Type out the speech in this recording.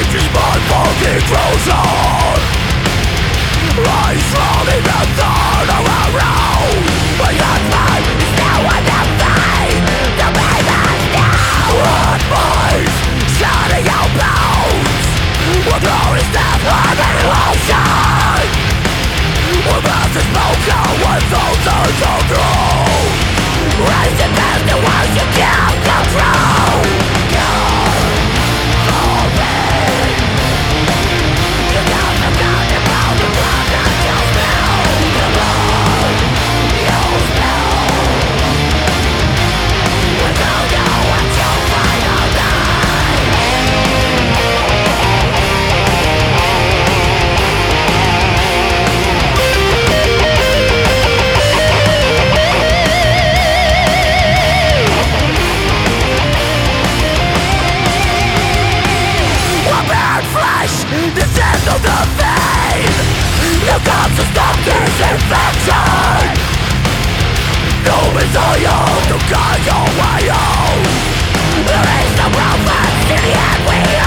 Just my fucking closure. I slowly been turned around. But your time is now on the fate. The baby's now on mine, shutting out bounds. We're throwing stuff on the ocean. We're about to smoke out when those are so through. Raising past the ones you can't control. Descend of the vein. You got to stop this infection. No desire to guide your way out. There is no profit in the end we